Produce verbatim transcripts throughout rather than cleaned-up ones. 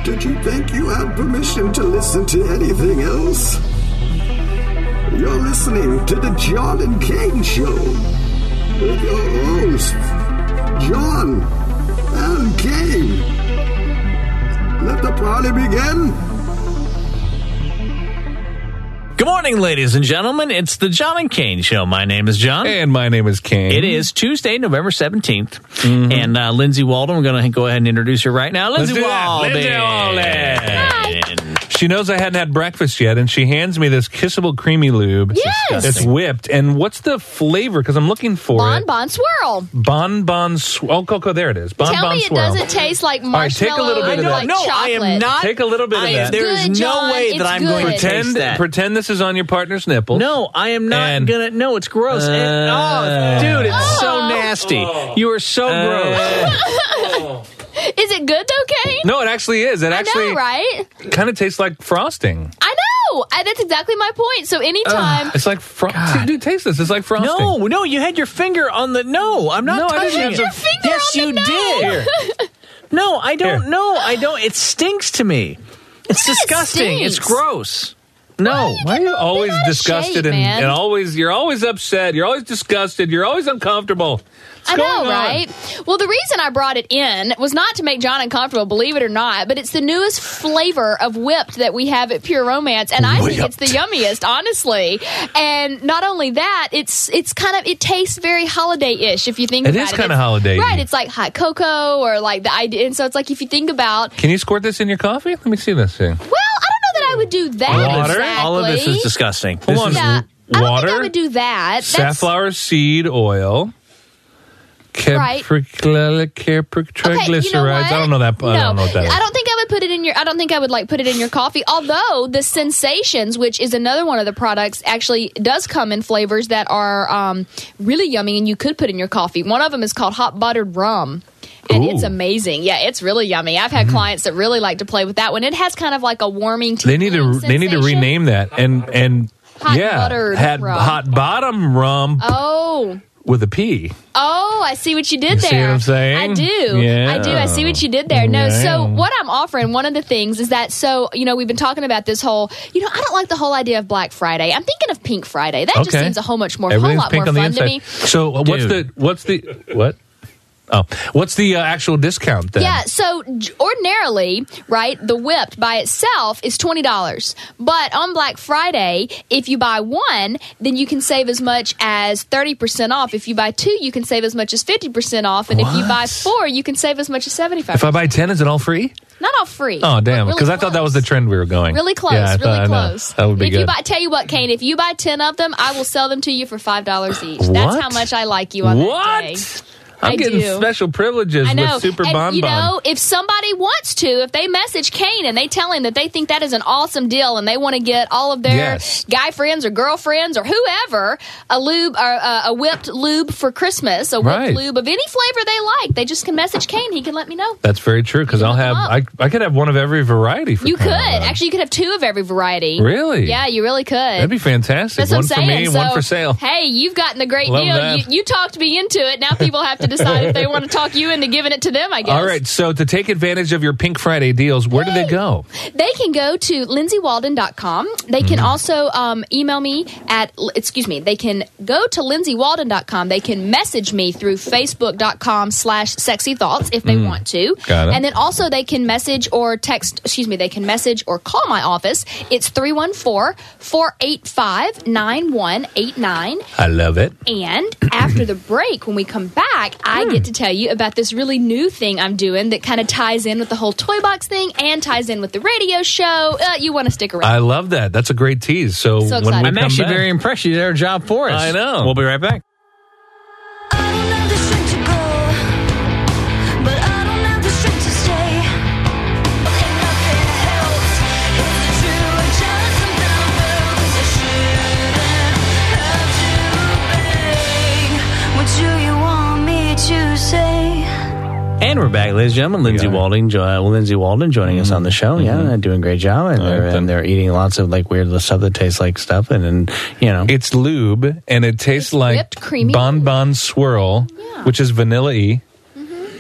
Did you think you had permission to listen to anything else? You're listening to the John and Kane Show with your hosts, John and Kane. Let the party begin. Good morning, ladies and gentlemen. It's the John and Kane Show. My name is John. And my name is Kane. It is Tuesday, November seventeenth. Mm-hmm. And uh, Lindsay Walden, we're going to go ahead and introduce her right now. Lindsay Walden. Lindsay Walden. She knows I hadn't had breakfast yet, and she hands me this Kissable Creamy Lube. Yes. It's whipped. And what's the flavor? Because I'm looking for Bon it. Bon Swirl. Bon Bon Swirl. Oh, Coco, there it is. Bon Tell Bon me it Swirl. doesn't taste like All right, take a marshmallow little bit of or that. like No, chocolate. I am not. Take a little bit of I, that. There is good, no John. way that It's I'm good. going to taste Pretend, that. pretend this is on your partner's nipples. No, I am not And- gonna. No, it's gross. Uh, And- oh, dude, it's so Oh. nasty. You are so gross. Is it good though, Kane? No, it actually is. It I actually know, right? kind of tastes like frosting. I know. I, that's exactly my point. So anytime... It's like frosting. Dude, taste this. It's like frosting. No, no, you had your finger on the. No, I'm not No, I touching didn't it. have your finger Yes, on you the did. no. No, I don't Here. know. I don't. It stinks to me. It's Yeah, it disgusting. It's stinks. gross. No. Why are you Get always out of disgusted shape, and, man. and always you're always upset, you're always disgusted, you're always uncomfortable. What's I know, going on? right? Well, the reason I brought it in was not to make John uncomfortable, believe it or not, but it's the newest flavor of whipped that we have at Pure Romance, and I think it's the yummiest, honestly. And not only that, it's it's kind of it tastes very holiday-ish if you think It about is it. kinda It's- holiday-y. right? It's like hot cocoa or like the idea, and so it's like if you think about, Can you squirt this in your coffee? Let me see this thing. well, I don't know that I would do that Water? exactly. All of this is disgusting. Hold This on. is- Yeah, I don't Water, think I would do that. That's- Safflower seed oil, Right. capricl- caprictriglycerides. Okay, you know what? I don't know that. No, I don't know what that is. I don't think I would put it in your. I don't think I would like put it in your coffee. Although the Sensations, which is another one of the products, actually does come in flavors that are um, really yummy, and you could put in your coffee. One of them is called hot buttered rum. And Ooh. it's amazing. Yeah, it's really yummy. I've had clients that really like to play with that one. It has kind of like a warming. They need to. tingling They need to sensation. rename that and and Hot yeah, buttered had rum. hot bottom rum Oh. with a P. Oh, I see what you did You there. see what I'm saying? I do. Yeah. I do. I see what you did there. No, Yeah. so what I'm offering, one of the things is that, so, you know, we've been talking about this whole, you know, I don't like the whole idea of Black Friday. I'm thinking of Pink Friday. That just Okay. seems a whole much more, Everything's whole lot pink more on the fun to inside. me. So uh, what's Dude. the what's the what? Oh, what's the uh, actual discount then? Yeah, so j- ordinarily, right, the whipped by itself is twenty dollars. But on Black Friday, if you buy one, then you can save as much as thirty percent off. If you buy two, you can save as much as fifty percent off. And if you buy What? four, you can save as much as seventy-five If percent. I buy ten, is it all free? Not all free. Oh, damn! but Because really I thought that was the close. trend we were going. Really close, Yeah, I really thought- I know. close. That would be if good. you buy, tell you what, Kane, if you buy ten of them, I will sell them to you for five dollars each. That's What? how much I like you on that What? day. I'm I getting do. special privileges I know. with Super and, Bon you Bon. know, if somebody wants to, if they message Kane and they tell him that they think that is an awesome deal and they want to get all of their Yes. guy friends or girlfriends or whoever a lube or uh, a whipped lube for Christmas, a whipped Right. lube of any flavor they like, they just can message Kane. He can let me know. That's very true. Because You I'll look have them I I could have one of every variety. For You could. crying out loud. Actually, you could have two of every variety. Really? Yeah, you really could. That'd be fantastic. That's One what I'm for saying. me, So, one for sale. Hey, you've gotten the great Love deal. that. You, you talked me into it. Now people have to decide if they want to talk you into giving it to them, I guess. All right. So to take advantage of your Pink Friday deals, where do they go? They can go to lindsay walden dot com. They can also um, email me at, excuse me, they can go to lindsay walden dot com. They can message me through facebook dot com slash sexy thoughts if they want to. Got it. And then also they can message or text, excuse me, they can message or call my office. It's three one four, four eight five, nine one eight nine. I love it. And after the break, when we come back, I get to tell you about this really new thing I'm doing that kind of ties in with the whole toy box thing and ties in with the radio show. Uh, you want to stick around. I love that. That's a great tease. So, So when excited. we I'm come actually back, very impressed. You did our job for us. I know. We'll be right back. I don't have the strength to go, but I don't have the strength to stay. And nothing helps. Is it true or just some number? 'Cause I shouldn't have to be. What do you want me to say? And we're back, ladies and gentlemen. Lindsay Yeah. Walden, jo- uh, Lindsay Walden joining us on the show. Yeah, doing a great job, and, they're, then- and they're eating lots of like weird stuff that tastes like stuff, and, and you know, it's lube and it tastes It's like whipped creamy Bon lube. Bon Swirl, Yeah. which is vanilla-y.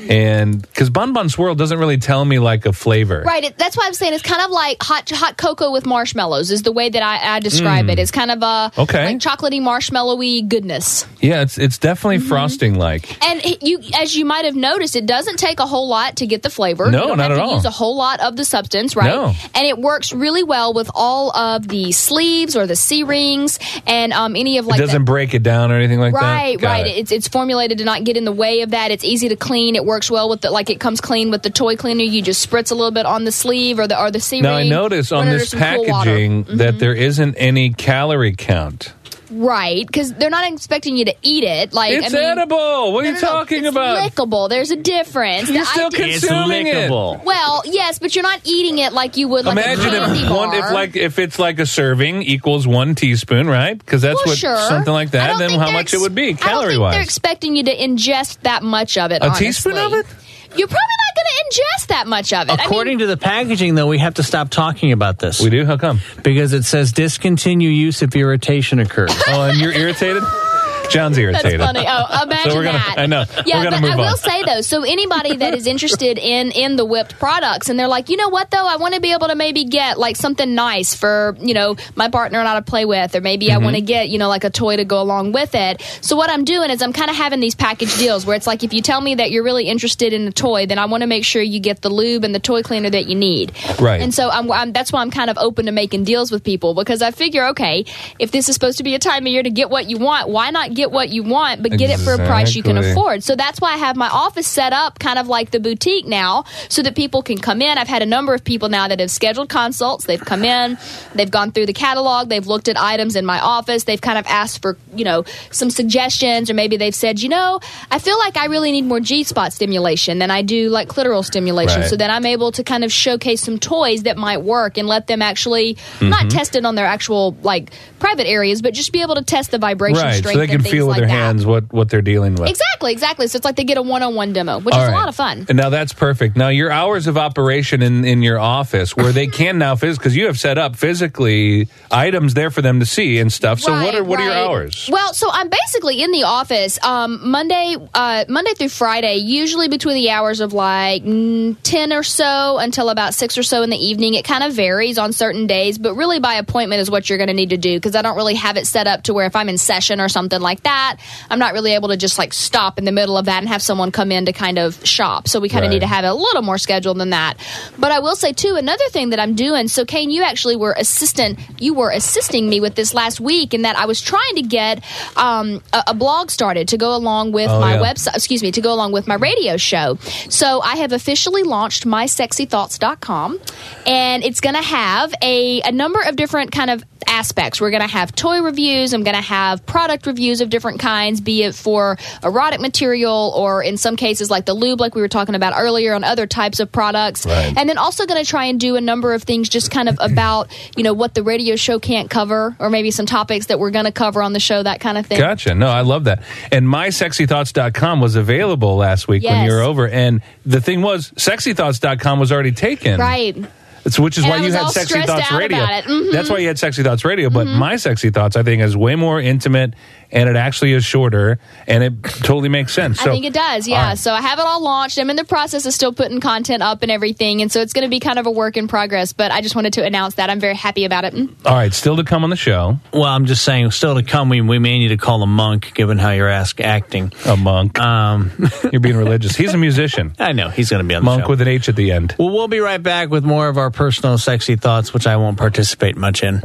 And because Bon Bon Swirl doesn't really tell me like a flavor. Right. It, that's why I'm saying it's kind of like hot hot cocoa with marshmallows is the way that I, I describe Mm. it. It's kind of a Okay. like chocolatey, marshmallowy goodness. Yeah, it's it's definitely frosting like. And it, you, as you might have noticed, it doesn't take a whole lot to get the flavor. No, you don't not have at to all. use a whole lot of the substance, right? No. And it works really well with all of the sleeves or the C rings and um, any of It like doesn't the, break it down or anything like Right, that. Got right. it. It's it's formulated to not get in the way of that. It's easy to clean. It works well with the like it comes clean with the toy cleaner. You just spritz a little bit on the sleeve or the or the C ring. Now I notice on run it this under some cool water. packaging that there isn't any calorie count. Right, because they're not expecting you to eat it. Like It's I mean, edible. What are no, you no, no, talking it's about? lickable. There's a difference. You're The still idea- It's consuming it. lickable. well, yes, but you're not eating it like you would like Imagine a candy if bar. one, if like if it's like a serving equals one teaspoon, right? Because that's Well, what sure. something like I that. don't Then think how they're much it ex- would be I don't calorie think they're wise? expecting you to ingest that much of it. A honestly. teaspoon of it? You're probably not going to ingest that much of it. According I mean, to the packaging, though, we have to stop talking about this We do. How come? because it says discontinue use if irritation occurs. Oh, and you're irritated. John's that's irritated. funny. Oh, imagine So we're gonna- that. I know. Yeah, We're gonna but move I will on. say though, so anybody that is interested in in the whipped products, and they're like, you know what though, I want to be able to maybe get like something nice for you know my partner and I to play with, or maybe Mm-hmm. I want to get you know like a toy to go along with it. So what I'm doing is I'm kind of having these package deals where it's like if you tell me that you're really interested in a toy, then I want to make sure you get the lube and the toy cleaner that you need. Right. And so I'm, I'm that's why I'm kind of open to making deals with people because I figure, okay, if this is supposed to be a time of year to get what you want, why not get what you want, but get it for a price you can Exactly. afford? So that's why I have my office set up kind of like the boutique now so that people can come in. I've had a number of people now that have scheduled consults. They've come in, they've gone through the catalog, they've looked at items in my office, they've kind of asked for, you know, some suggestions, or maybe they've said, you know, I feel like I really need more G-spot stimulation than I do like clitoral stimulation. Right. So then I'm able to kind of showcase some toys that might work and let them actually not test it on their actual like private areas, but just be able to test the vibration Right, strength so they can and things feel with like their that. hands what, what they're dealing with. Exactly, exactly. So it's like they get a one-on-one demo, which All is right. a lot of fun. And now that's perfect. Now your hours of operation in, in your office, where they can now physically, because you have set up physically items there for them to see and stuff. So what Right, are what are your right. hours? Well, so I'm basically in the office um, Monday, uh, Monday through Friday, usually between the hours of like mm, ten or so until about six or so in the evening. It kind of varies on certain days, but really by appointment is what you're going to need to do because I don't really have it set up to where if I'm in session or something like that, I'm not really able to just like stop in the middle of that and have someone come in to kind of shop. So we kind of Right. need to have it a little more scheduled than that. But I will say too, another thing that I'm doing. So Kane, you actually were assistant. You were assisting me with this last week, in that I was trying to get um, a, a blog started to go along with Oh, my yeah. website. Excuse me, to go along with my radio show. So I have officially launched my sexy thoughts dot com, and it's going to have a, a number of different kind of aspects. We're going to have toy reviews. I'm going to have product reviews of different kinds, be it for erotic material or in some cases like the lube, like we were talking about earlier, on other types of products. Right. And then also going to try and do a number of things just kind of about, you know, what the radio show can't cover, or maybe some topics that we're going to cover on the show, that kind of thing. Gotcha. No, I love that. And my sexy thoughts dot com was available last week when Yes. you were over. And the thing was, sexy thoughts dot com was already taken. Right. It's, which is And why I you was had all Sexy stressed Thoughts out Radio. about it. Mhm. That's why you had Sexy Thoughts Radio. But my Sexy Thoughts, I think, is way more intimate, and it actually is shorter, and it totally makes sense. So, I think it does, yeah. all right. So I have it all launched. I'm in the process of still putting content up and everything, and so it's going to be kind of a work in progress, but I just wanted to announce that. I'm very happy about it. Mm. All right, still to come on the show, Well, I'm just saying, still to come, we, we may need to call a monk, given how you're ask, acting. a monk. Um, You're being religious. He's a musician. I know, he's going to be on the Monk show. with an H at the end. Well, we'll be right back with more of our personal sexy thoughts, which I won't participate much in.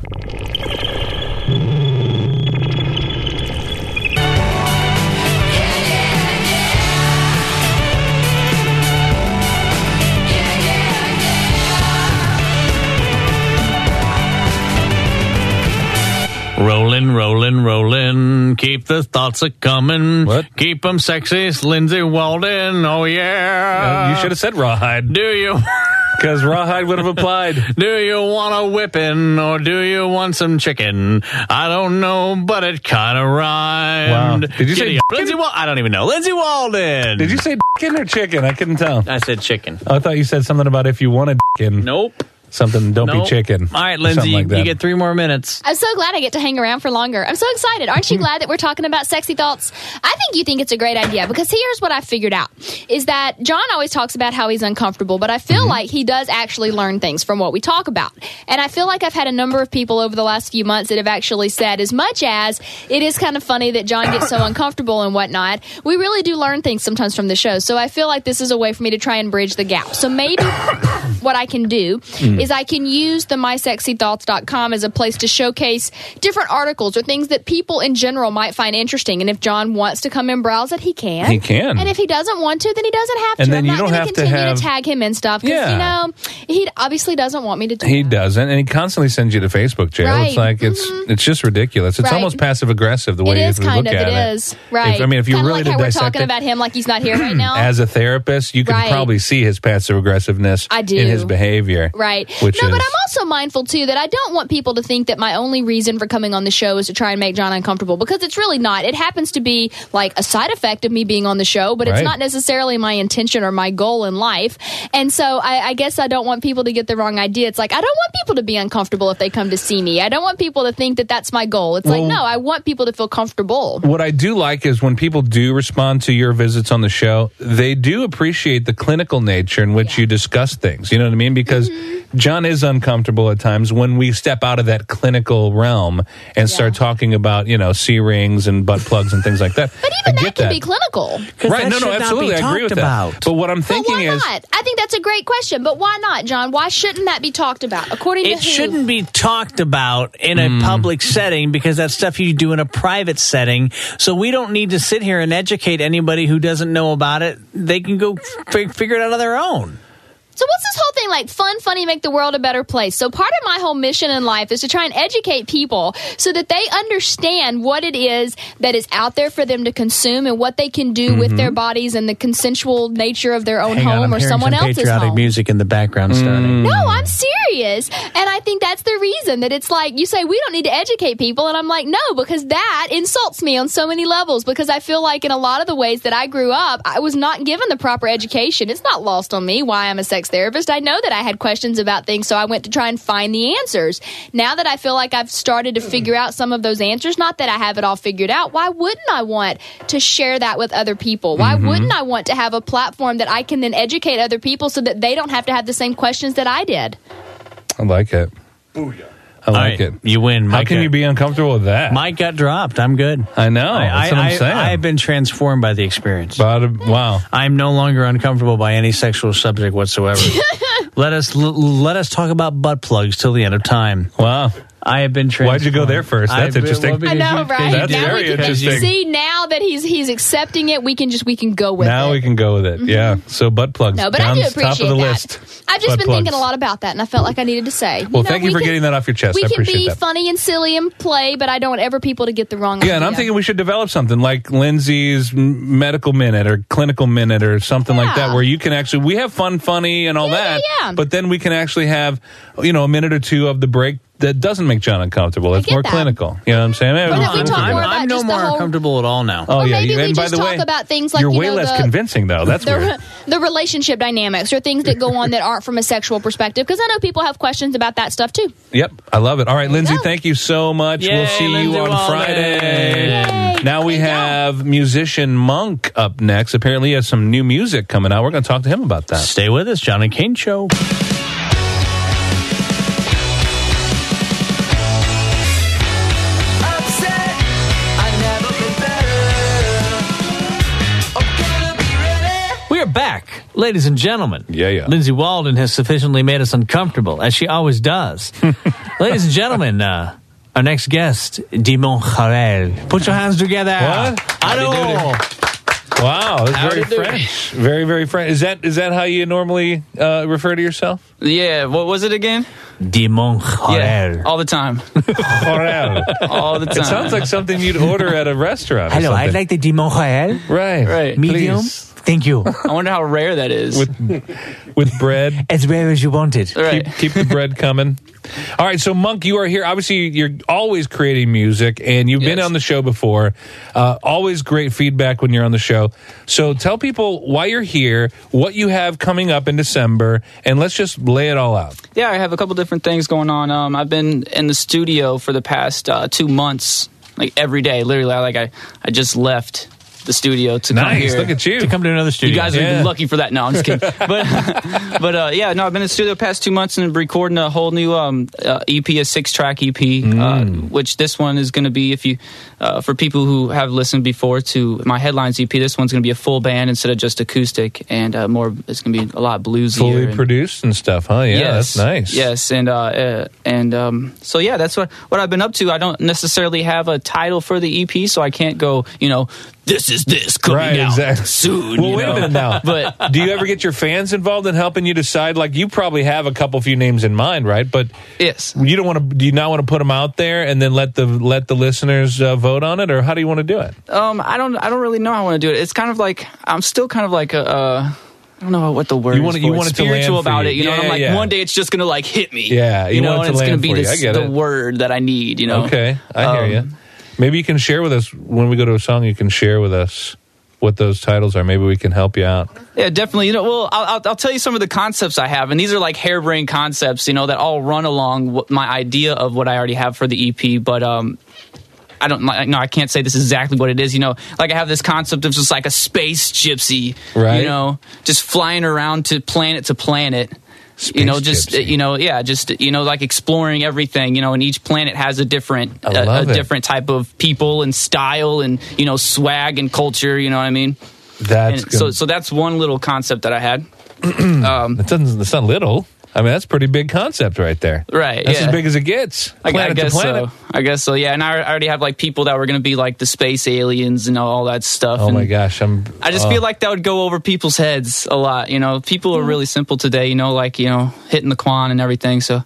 Rollin', rollin', rollin', keep the thoughts a comin'. What? Keep 'em sexy, Lindsay Walden, oh yeah. Uh, you should have said rawhide, Do you... because rawhide would have applied. Do you want a whipping or do you want some chicken? I don't know, but it kind of rhymed. Wow. Did you say Giddy chicken? up. Lindsay Wal- I don't even know. Lindsay Walden. Did you say chicken or chicken? I couldn't tell. I said chicken. I thought you said something about if you wanted chicken. Nope. Something, don't Nope. be chicken. All right, or Lindsay, something like you, that. you get three more minutes. I'm so glad I get to hang around for longer. I'm so excited. Aren't you glad that we're talking about sexy thoughts? I think you think it's a great idea because here's what I figured out is that John always talks about how he's uncomfortable, but I feel Mm-hmm. like he does actually learn things from what we talk about. And I feel like I've had a number of people over the last few months that have actually said, as much as it is kind of funny that John gets so uncomfortable and whatnot, we really do learn things sometimes from the show. So I feel like this is a way for me to try and bridge the gap. So maybe what I can do Mm. is I can use the my sexy thoughts dot com as a place to showcase different articles or things that people in general might find interesting. And if John wants to come and browse it, he can. He can. And if he doesn't want to, then he doesn't have to. And then I'm you not don't gonna have to continue have- to tag him in stuff because, Yeah. you know, he obviously doesn't want me to do He that. doesn't, and he constantly sends you to Facebook jail. Right. It's like it's Mhm. it's just ridiculous. It's Right. almost passive aggressive the way It you is look kind of. at It it. is. Right. If, I mean, if you Kinda really like did how we're dissect talking it about him like he's not here right now. as a therapist, you can Right. probably see his passive aggressiveness I do. in his behavior. Right. Which no, is, but I'm also mindful, too, that I don't want people to think that my only reason for coming on the show is to try and make John uncomfortable, because it's really not. It happens to be like a side effect of me being on the show, but it's Right. not necessarily my intention or my goal in life. And so I, I guess I don't want people to get the wrong idea. It's like, I don't want people to be uncomfortable if they come to see me. I don't want people to think that that's my goal. It's like, Well- no, I want people to feel comfortable. What I do like is when people do respond to your visits on the show, they do appreciate the clinical nature in which you discuss things. You know what I mean? Because Mm-hmm. John is uncomfortable at times when we step out of that clinical realm and start talking about, you know, C-rings and butt plugs and things like that. But I even get that can be clinical. Right, that no, no, should not be absolutely. I agree with talked that. about. But what I'm But thinking why is, not? I think that's a great question. But why not, John? Why shouldn't that be talked about? According to It who? shouldn't be talked about in a public setting because that's stuff you do in a private setting. So we don't need to sit here and educate anybody who doesn't know about it. They can go f- figure it out on their own. So what's this whole thing like fun, funny, make the world a better place? So part of my whole mission in life is to try and educate people so that they understand what it is that is out there for them to consume and what they can do with their bodies and the consensual nature of their own Hang on, home I'm or hearing someone some else's patriotic home. music in the background starting. No, I'm serious. And I think that's the reason that it's like, you say we don't need to educate people. And I'm like, no, because that insults me on so many levels, because I feel like in a lot of the ways that I grew up, I was not given the proper education. It's not lost on me why I'm a sex therapist. I know that I had questions about things, so I went to try and find the answers. Now that I feel like I've started to figure out some of those answers, not that I have it all figured out, why wouldn't I want to share that with other people? Why Mm-hmm. wouldn't I want to have a platform that I can then educate other people so that they don't have to have the same questions that I did? I like it. I All like right, it. you win. How Mike can got- you be uncomfortable with that? Mike got dropped. I'm good. I know. I, That's what I, I'm saying. I, I've been transformed by the experience. But, uh, wow. I'm no longer uncomfortable by any sexual subject whatsoever. let us l- let us talk about butt plugs till the end of time. Wow. I have been transformed. Why'd you go there first? That's I- interesting. well, because I know, you- right? That's now very we can interesting. see now that he's he's accepting it. We can just we can go with Now it. we can go with it. Yeah. So butt plugs. no, but down I do top appreciate of the that. list. I've just Butt been plugs. thinking a lot about that, and I felt like I needed to say. Well, know, thank you we for can- getting that off your chest. We I can appreciate be that. funny and silly and play, but I don't want ever people to get the wrong idea. Yeah, and I'm thinking we should develop something like Lindsay's m- medical minute or clinical minute or something like that, Yeah. where you can actually, we have fun, funny, and all Yeah, that, yeah, yeah. but then we can actually have, you know, a minute or two of the break that doesn't make John uncomfortable. It's get more that. clinical. You know what I'm saying? Or that we I'm, talk I'm- more about I'm no just the more whole- uncomfortable at all now. Oh, Or yeah. maybe you- we and by just the talk way, about things like, you're you way know, less the- convincing, though. That's weird. the, the relationship dynamics or things that go on that aren't from a sexual perspective, because I know people have questions about that stuff too. Yep, I love it. All right, Lindsay, go. thank you so much. Yay, we'll see Lindsay you on Walden. Friday. Yay. Now we There you go. have musician Monk up next. Apparently, he has some new music coming out. We're going to talk to him about that. Stay with us, John and Kane Show. We are back, ladies and gentlemen. Yeah, yeah. Lindsay Walden has sufficiently made us uncomfortable, as she always does. Ladies and gentlemen, uh, our next guest, Dimon Harel. Put your hands together. What? Hello. Wow, that's Howdy very do. French. Very, very French. Is that is that how you normally uh, refer to yourself? Yeah, what was it again? Dimon Harel. Yeah, all the time. Harel. All the time. It sounds like something you'd order at a restaurant. or Hello, I'd something. like the Dimon Harel. Right, Right. Medium, Please. Thank you. I wonder how rare that is. with with bread. As rare as you want it. Right. Keep, keep the bread coming. All right, so Monk, you are here. Obviously, you're always creating music, and you've been Yes. on the show before. Uh, always great feedback when you're on the show. So tell people why you're here, what you have coming up in December, and let's just lay it all out. Yeah, I have a couple different things going on. Um, I've been in the studio for the past uh, two months, like every day. Literally, I, like I, I just left the studio to come Nice, here. look at you. To come to another studio. You guys Yeah. are lucky for that. No, I'm just kidding. but but uh, yeah, no, I've been in the studio the past two months and recording a whole new um, uh, E P, a six-track E P, Mm. uh, which this one is going to be, if you, uh, for people who have listened before to my Headlines E P, this one's going to be a full band instead of just acoustic, and uh, more. It's going to be a lot bluesier. Fully and, produced and stuff, huh? Yeah, yes, that's nice. Yes, and uh, uh, and um, so yeah, that's what what I've been up to. I don't necessarily have a title for the E P, so I can't go, you know, this is this coming Right, out exactly. soon. Well, you wait know? a minute now. But Do you ever get your fans involved in helping you decide? Like, you probably have a couple few names in mind, right? But yes. you don't want to. Do you not want to put them out there and then let the let the listeners uh, vote on it, or how do you want to do it? Um, I don't. I don't really know how I want to do it. It's kind of like I'm still kind of like a. Uh, I don't know what the word You is. want it- for you it. want it to land spiritual for about you. it. You know, Yeah, and I'm like yeah. one day it's just gonna like hit me. Yeah, you you know, want it and to it's gonna land be for you. this I get the it. word that I need. You know. Okay, I hear Um, you. Maybe you can share with us when we go to a song. You can share with us what those titles are. Maybe we can help you out. Yeah, definitely. You know, well, I'll, I'll, I'll tell you some of the concepts I have, and these are like harebrained concepts, you know, that all run along what my idea of what I already have for the E P. But um, I don't, like, no, I can't say this is exactly what it is. You know, like I have this concept of just like a space gypsy, Right. You know, just flying around to planet to planet. Space you know, just gypsy. you know, yeah, just you know, like exploring everything. You know, and each planet has a different, I a, a love it. different type of people and style and you know, swag and culture. You know what I mean? That's And good. so, so that's one little concept that I had. um, That doesn't. That's not little. I mean, that's a pretty big concept right there. Right, That's yeah. as big as it gets. I, I Planet guess to planet. so. I guess so. Yeah, and I, I already have like people that were going to be like the space aliens and all that stuff. Oh and my gosh, I'm. I just oh. feel like that would go over people's heads a lot. You know, people are really simple today. You know, like you know, hitting the quan and everything. So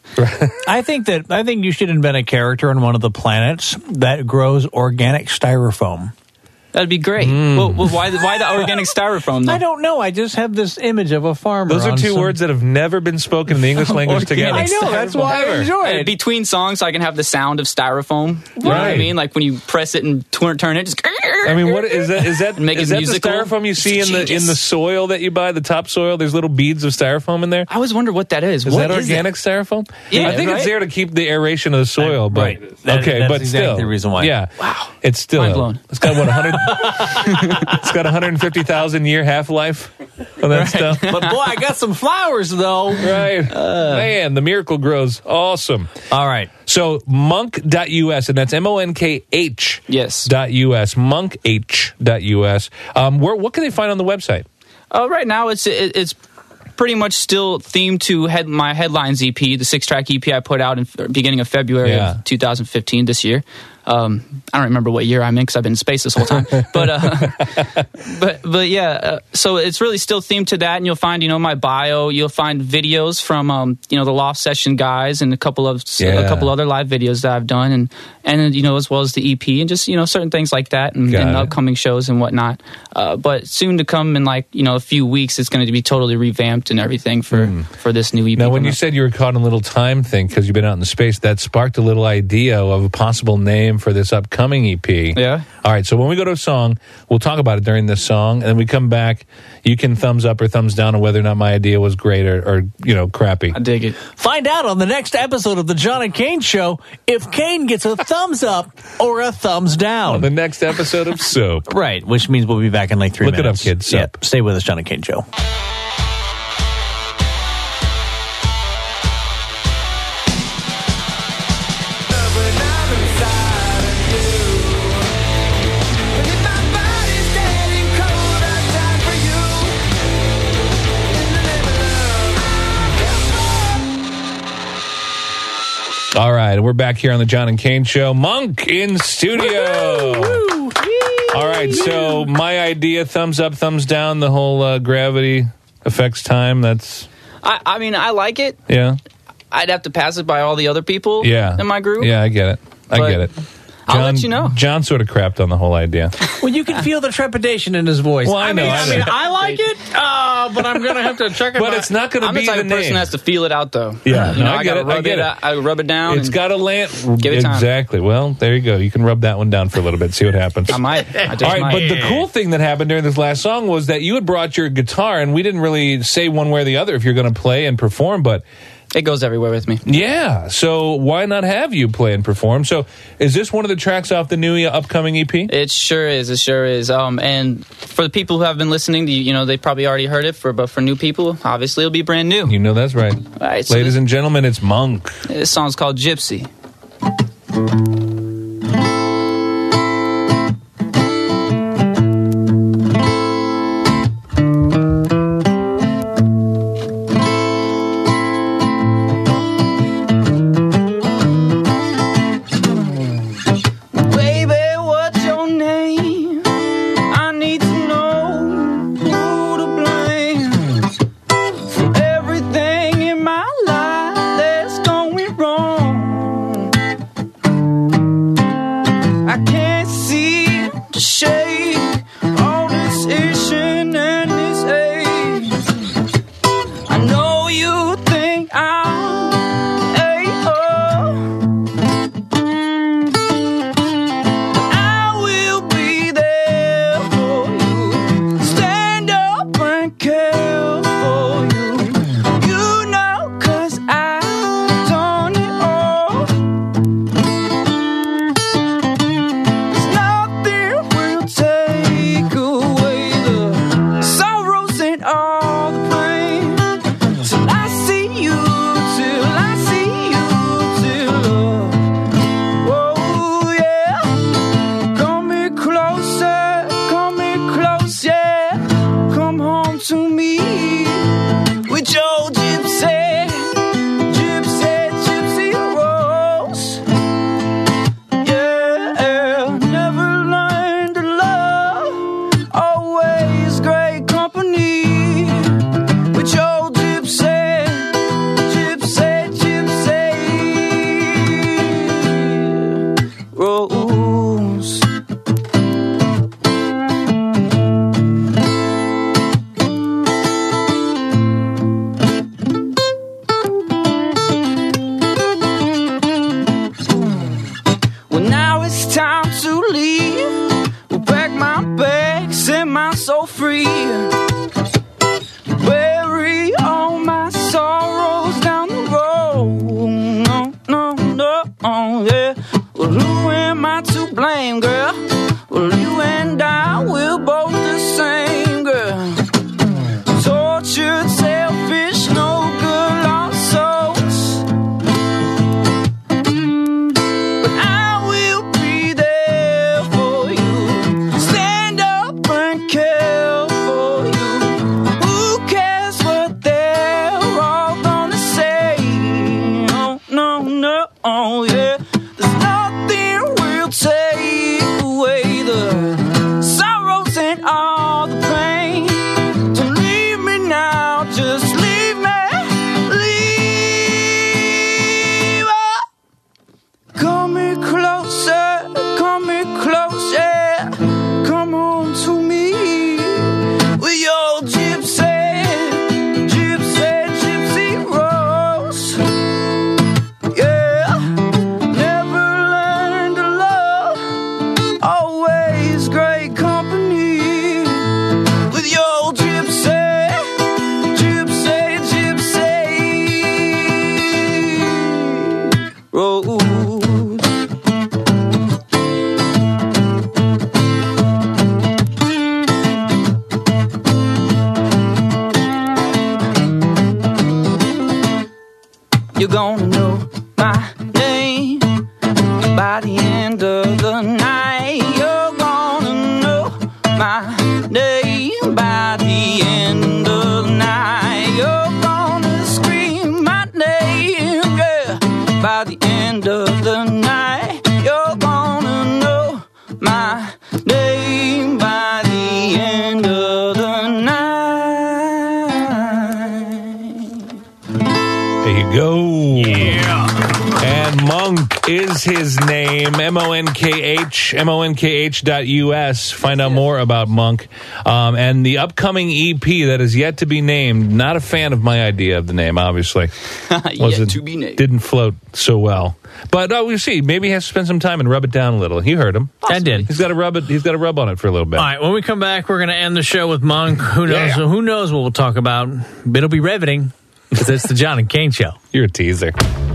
I think that I think you should invent a character on one of the planets that grows organic styrofoam. that'd be great. Mm. Well, well, why the why the organic styrofoam? Though? I don't know. I just have this image of a farmer. Those are on two some- words that have never been spoken in the English language together. I know. That's why I enjoy And it. between songs, I can have the sound of styrofoam. You know what I Right. mean? Like when you press it and turn, turn it, just. I mean, what is that? Is that Make it is that the musical. styrofoam you see in the in Genius. the soil that you buy, the top soil? There's little beads of styrofoam in there. I always wonder what that is. Is What that organic styrofoam? Yeah, I think right? it's there to keep the aeration of the soil. I- but right. That- okay, that's but exactly still, the reason why. Yeah, Wow. it's still Mind blown. It's got what one hundred. It's got one hundred fifty thousand year half life of that stuff. But boy, I got some flowers though. Right, man, the miracle grows. Awesome. All right. So monk dot U S, and that's M O N K H Yes. dot U S, monk h dot U S. Um, where, what can they find on the website? Uh, right now, it's it, it's pretty much still themed to head, my Headlines E P, the six-track E P I put out in f- beginning of February Yeah. of two thousand fifteen this year. Um, I don't remember what year I'm in because I've been in space this whole time. but uh, but but yeah, uh, so it's really still themed to that, and you'll find you know my bio. You'll find videos from um, you know the Loft Session guys and a couple of Yeah. a couple other live videos that I've done, and and you know as well as the E P and just you know certain things like that, and, Got and it. upcoming shows and whatnot. Uh, but soon to come in like you know a few weeks, it's going to be totally revamped and everything for for this new E P. Now, when coming you up. said you were caught in a little time thing because you've been out in space, that sparked a little idea of a possible name for this upcoming E P. Yeah. All right, so when we go to a song, we'll talk about it during this song, and then we come back. You can thumbs up or thumbs down on whether or not my idea was great or, or you know, crappy. I dig it. Find out on the next episode of the John and Kane Show if Kane gets a thumbs up or a thumbs down. The next episode of Soap. Right, which means we'll be back in like three Look it minutes. up, kids. Yeah, Soap. stay with us, John and Kane Show. All right, we're back here on the John and Kane Show. Monk in studio. All right, so my idea, thumbs up, thumbs down, the whole uh, gravity affects time. That's, I, I mean, I like it. yeah. I'd have to pass it by all the other people Yeah. in my group. Yeah, I get it. I But get it. I'll John, let you know. John sort of crapped on the whole idea. Well, you can feel the trepidation in his voice. Well, I know, mean, I I, know. mean, I like it, uh, but I'm going to have to check it But out. it's not going to I'm be the type the of person name. that has to feel it out, though. Yeah, you no, know, I I, get gotta it, I rub get it. it. out- I rub it down. It's and got to land. Give it time. Exactly. Well, there you go. You can rub that one down for a little bit, see what happens. I might. I just All right, might. but the cool thing that happened during this last song was that you had brought your guitar, and we didn't really say one way or the other if you're going to play and perform, but It goes everywhere with me. yeah, so why not have you play and perform? So is this one of the tracks off the new uh, upcoming E P? It sure is. It sure is. Um, and for the people who have been listening, you, you know, they probably already heard it. For but for new people, obviously, it'll be brand new. You know that's right. All right, so Ladies this, and gentlemen, it's Monk. this song's called Gypsy. Baby, what's your name? I need to know who to blame for everything in my life that's going wrong. I can't seem to shake all this itching and this ache. I know you think I'm A-oh. I will be there for you. Stand up and care for you. You know, 'cause I've done it all. There's nothing will take away the sorrows and all the pain. Till I see you, till I see you, till love. Oh, yeah. Come here closer, come here close, yeah. Come home to me with your gypsy, gypsy, gypsy rose. Yeah, never learned to love, always great company with your gypsy, gypsy, gypsy rose. Well, now it's time to leave. We'll pack my bags, set my soul free. Bury all my sorrows down the road. No, no, no, oh, yeah. Well, who am I to blame, girl? Well, you and I, we're both the same, girl. Tortured, selfish, no good lost souls. But I will be there for you. Stand up and care for you. Who cares what they're all gonna say? Oh, no, no, oh, yeah. There's nothing will take away the sorrows and all the pain. Don't leave me now, just leave me, leave. Come here closer, come here close, yeah. Come on to me with your gypsy, gypsy, gypsy rose. Yeah, never learned to love, always great company with your gypsy, gypsy, gypsy rose. You're gonna know my name by the end of the night. You're gonna know my name by the end of the night. You're gonna scream my name, yeah, by the end of the night. You're gonna know my name by the end of the night. There you go. Yeah. And Monk is his name, M O N K H, M O N K H dot U S. Find out more about Monk. Um, and the upcoming E P that is yet to be named. Not a fan of my idea of the name, obviously. Yet to be named. Didn't float so well. But uh, we'll see. Maybe he has to spend some time and rub it down a little. You heard him. I did. He's got to rub it. He's got to rub on it for a little bit. All right, when we come back, we're going to end the show with Monk. Who knows? Yeah. So who knows what we'll talk about? But it'll be riveting because it's the John and Kane Show. You're a teaser.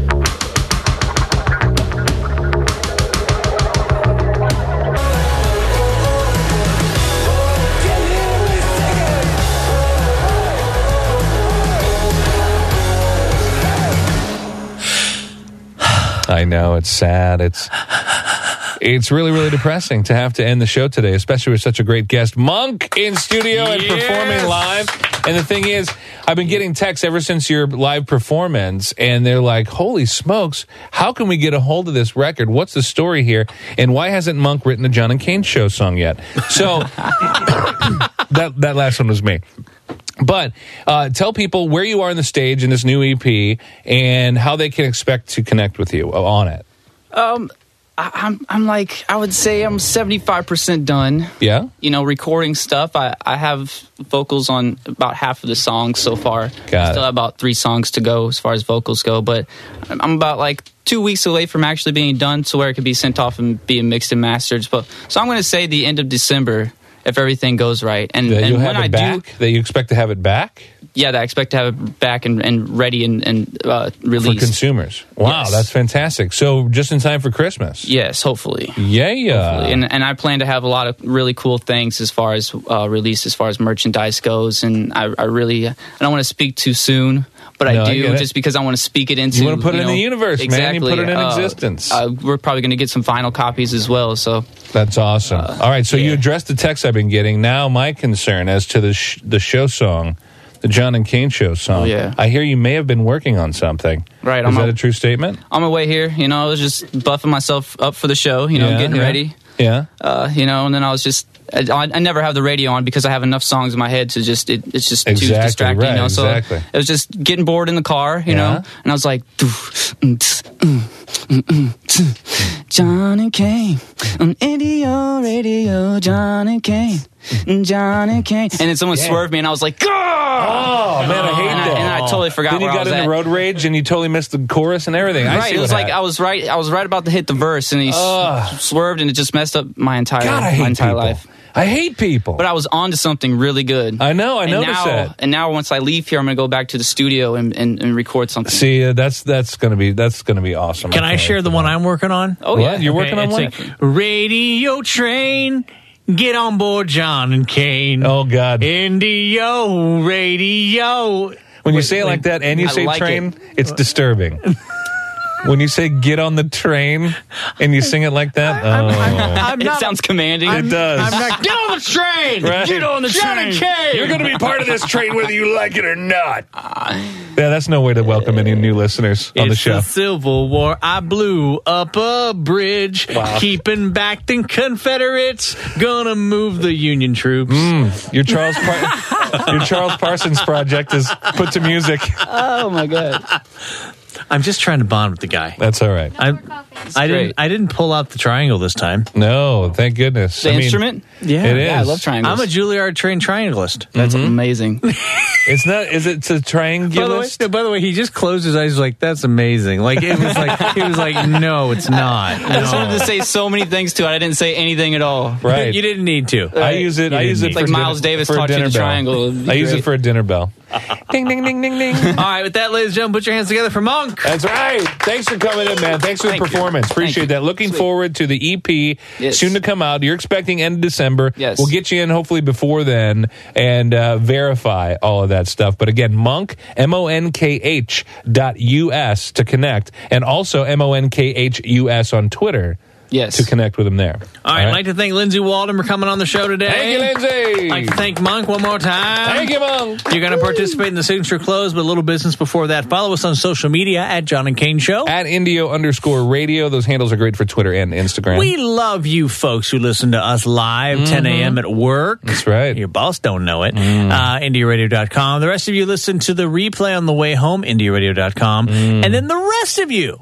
I know, it's sad. It's it's really, really depressing to have to end the show today, especially with such a great guest, Monk, in studio and Yes. performing live. And the thing is, I've been getting texts ever since your live performance, and they're like, holy smokes, how can we get a hold of this record? What's the story here? And why hasn't Monk written a John and Kane Show song yet? So that that last one was me. But uh, tell people where you are in the stage in this new E P and how they can expect to connect with you on it. Um, I, I'm I'm like I would say I'm seventy-five percent done. Yeah? You know, recording stuff. I, I have vocals on about half of the songs so far. Got Still it. have about three songs to go as far as vocals go, but I'm I'm about like two weeks away from actually being done to where it could be sent off and being mixed and mastered. But so I'm going to say the end of December if everything goes right. And, That and you'll when have I it back? do, That you expect to have it back yeah, that I expect to have it back and, and ready and, and uh, for released. consumers? Wow, Yes. that's fantastic. So just in time for Christmas. Yes, hopefully. Yeah, yeah. Hopefully. And, and I plan to have a lot of really cool things as far as uh, release, as far as merchandise goes. And I, I really, I don't want to speak too soon, but No, I I do get it. just because I want to speak it into. You wanna put it in know, the universe, man. You exactly. put it in Uh, existence. Uh, we're probably going to get some vinyl copies as well. So That's awesome. All right, so you yeah. addressed the text I've been getting. Now my concern as to the sh- the show song, the John and Kane Show song. Oh, yeah. I hear you may have been working on something. Right, Is I'm that a- a true statement? on my way here, you know, I was just buffing myself up for the show, you know, Yeah, getting yeah. ready. Yeah. Uh, you know, and then I was just, I, I never have the radio on because I have enough songs in my head to just, it, it's just Exactly, too distracting, right, you know. So exactly. it was just getting bored in the car, you Yeah. know, and I was like, John and Kane on radio, radio, John and Kane, John and Kane, and then someone swerved me, and I was like, Oh, man, I hate and I, that. and I totally forgot Then you where I got was into at. road rage and you totally missed the chorus and everything. I Right, see it was what like I happened. was right. I was right about to hit the verse, and he s- Ugh. swerved, and it just messed up my entire, God, I my hate entire people. life. I hate people. But I was on to something really good. I know, I and noticed now, that. And now, once I leave here, I'm going to go back to the studio and, and, and record something. See, uh, that's that's gonna be that's gonna be awesome. Can I can't share wait the for one that. I'm working on? Oh, What? yeah. You're working on it's one? like, Radio train, get on board, John and Kane. Oh God! Indio radio. When you say it like that and you I say like train, it. it's disturbing. When you say get on the train and you sing it like that, oh, I'm It sounds commanding. it does. I'm not. Get on the train. Right. Get on the John train. and Kane, you're going to be part of this train whether you like it or not. Yeah, that's no way to welcome any new listeners on the It's show. the Civil War. I blew up a bridge, Wow. keeping back the Confederates. Gonna move the Union troops. Mm, your Charles Par- your Charles Parsons project is put to music. Oh, my God. I'm just trying to bond with the guy. That's all right. I, I didn't. great. I didn't pull out the triangle this time. No, thank goodness. The I mean, instrument? Yeah, It is. Yeah, I love triangles. I'm a Juilliard trained triangulist. That's Mm-hmm. amazing. It's not. Is it a By the way, triangulist? no, by the way, he just closed his eyes. He's like, "That's amazing." Like it was like he was like, "No, it's not." I just No. wanted to say so many things to it. I didn't say anything at all. Right. You didn't need to. I use it. You I use it didn't for Like dinner- Miles Davis for a taught you dinner the bell. triangle. It'd be I use great. it for a dinner bell. ding ding ding ding ding. All right, with that, ladies and gentlemen, put your hands together for Monk. That's right. Thanks for coming in, man. Thanks for the Thank you. performance. Thank Appreciate you. that. Looking Sweet. forward to the E P Yes. soon to come out. You're expecting end of December. Yes. We'll get you in hopefully before then and uh, verify all of that stuff. But again, Monk, M O N K H dot U S to connect, and also M O N K H U S on Twitter Yes. to connect with him there. All right, I'd like to thank Lindsay Walden for coming on the show today. Thank you, Lindsay. I'd like to thank Monk one more time. Thank you, Monk. You're going to participate in the signature close, but a little business before that. Follow us on social media at John and Kane Show. At Indio underscore radio. Those handles are great for Twitter and Instagram. We love you folks who listen to us live, ten a.m. at work. That's right. Your boss don't know it. Uh, India Radio dot com. The rest of you listen to the replay on the way home, India Radio dot com. And then the rest of you,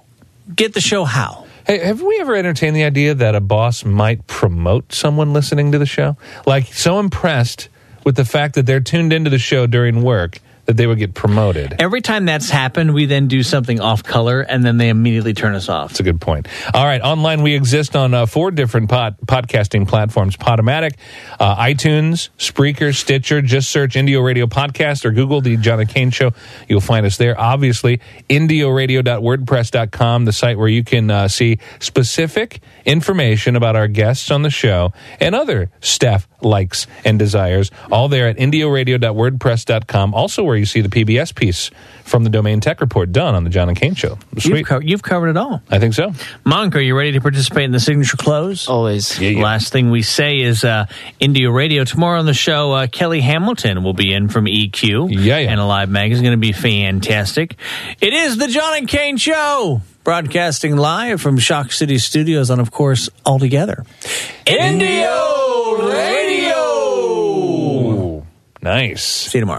get the show how? Hey, have we ever entertained the idea that a boss might promote someone listening to the show? Like, so impressed with the fact that they're tuned into the show during work that they would get promoted. Every time that's happened, we then do something off color, and then they immediately turn us off. That's a good point. All right, online we exist on uh, four different pod- podcasting platforms: Podomatic, uh, iTunes, Spreaker, Stitcher. Just search Indio Radio Podcast or Google The John and Kane Show. You'll find us there. Obviously, indio radio dot wordpress dot com, the site where you can uh, see specific information about our guests on the show and other staff likes and desires, all there at indio radio dot wordpress dot com. Also where you see the P B S piece from the Domain Tech Report done on the John and Kane Show. Sweet. You've, co- you've covered it all. I think so. Monk, are you ready to participate in the signature close? Always. Yeah, yeah. Last thing we say is uh, Indio Radio. Tomorrow on the show, uh, Kelly Hamilton will be in from E Q. Yeah, yeah. And a live mag is going to be fantastic. It is the John and Kane Show, broadcasting live from Shock City Studios on, of course, Altogether. Indio Radio! Nice. See you tomorrow.